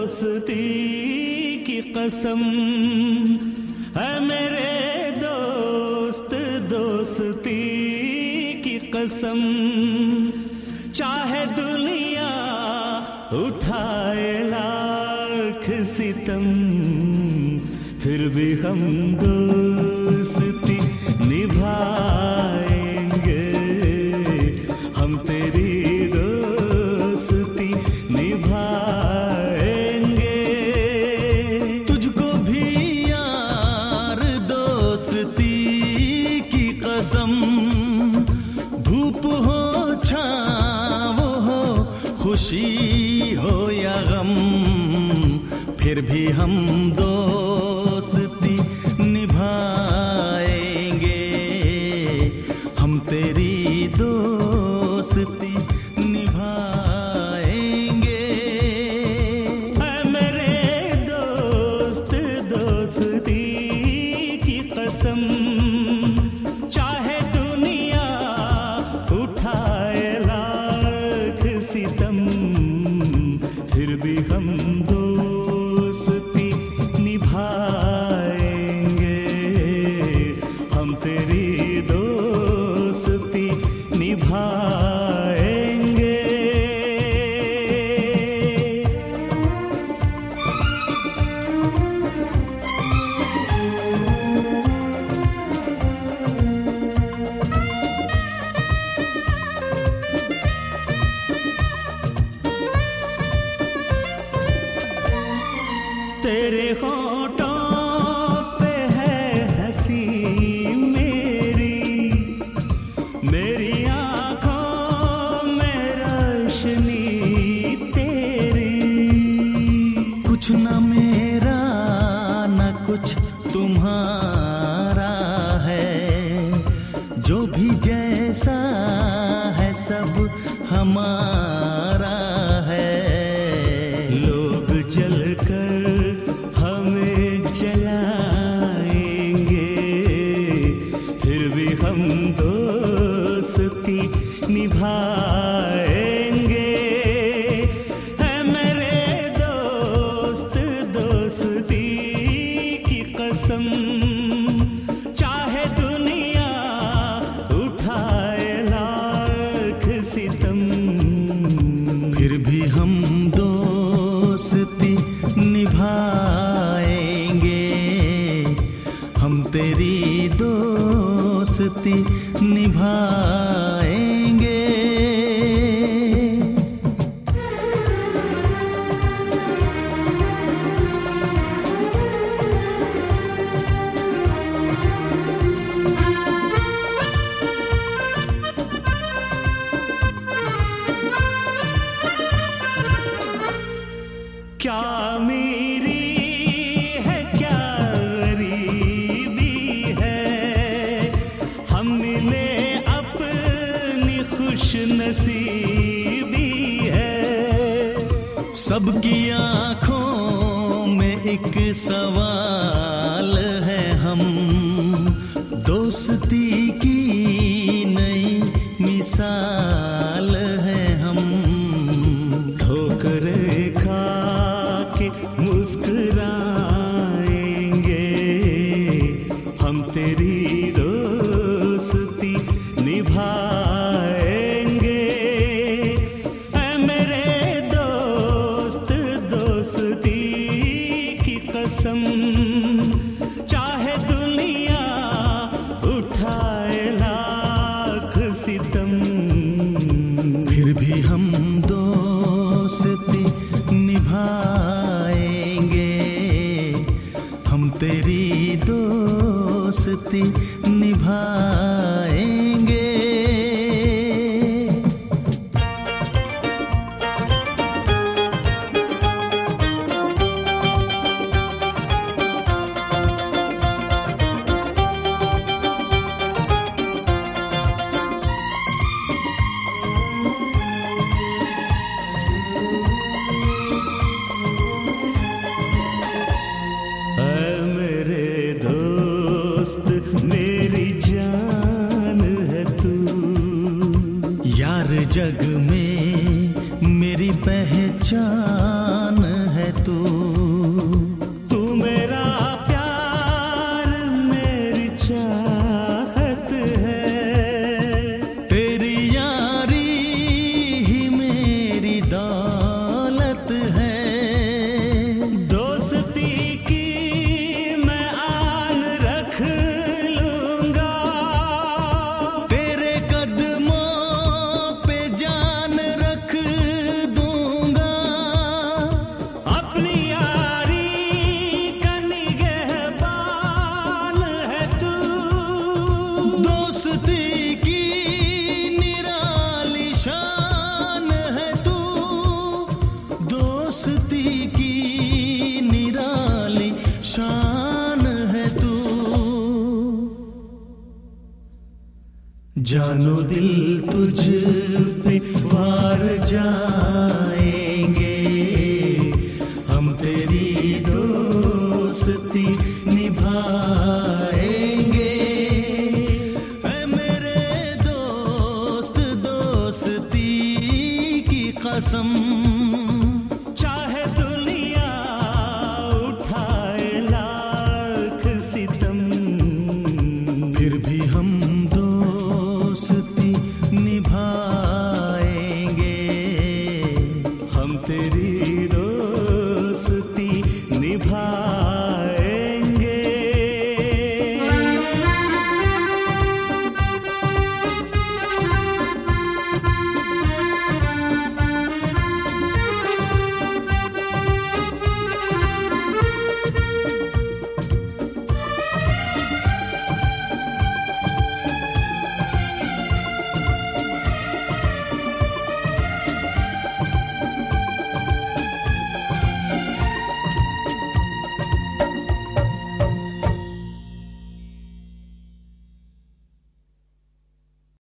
दोस्ती की कसम है मेरे दोस्त, दोस्ती की कसम। चाहे दुनिया उठाए लाख सितम, फिर भी हम दोस्ती निभाएंगे, हम तेरी दोस्ती निभाएंगे। तुझको भी यार दोस्ती की कसम, धूप हो छाँव हो, खुशी हो या गम, फिर भी हम दोस्ती निभाएंगे, हम तेरी दोस्ती निभाएंगे। ऐ मेरे दोस्त, दोस्ती की कसम, चाहे दुनिया उठाए लाख सितम, फिर भी हम दोस्ती निभाएंगे, हम तेरी दोस्ती निभाएंगे। तेरे होठों पे है हंसी मेरी, मेरी आँखों में रोशनी तेरी। कुछ न मेरा न कुछ तुम्हारा है, जो भी जैसा है सब हमारा है। लोग जलकर हमें जलाएंगे, फिर भी हम दोस्ती निभाएंगे। है मेरे दोस्त, दोस्ती की कसम, चाहे दुनिया उठाए लाख सितम, फिर भी हम दोस्ती निभाएंगे, हम तेरी दोस्ती निभाएंगे। क्या मेरी है क्या गरीबी है, हम मिले अपनी खुश नसीबी है। सबकी आंखों में एक सवाल है, हम दोस्ती की नई मिसाल है। हम ठोकरें खा के मुस्कुराएंगे, हम तेरी दोस्ती निभाएंगे। ऐ मेरे दोस्त, दोस्ती की कसम, चाहे दुनिया उठाए लाख सितम, फिर भी हम दोस्ती निभाएंगे, हम तेरी दोस्ती निभाएंगे। मेरी जान है तू, यार जग में मेरी पहचान है है तू। तू मेरा प्यार मेरी चाहत है, तेरी यारी ही मेरी दौलत है। दोस्ती की मैं आन रख लूंगा, तेरे कदमों पे जान रख दूंगा। अपनी यारी का निगहबान है तू। दोस्ती की निराली शान है तू। दोस्ती की निराली शान है तू। जानो दिल तुझ पे वार जाएंगे, हम तेरी दोस्ती निभाएंगे। ऐ मेरे दोस्त, दोस्ती की कसम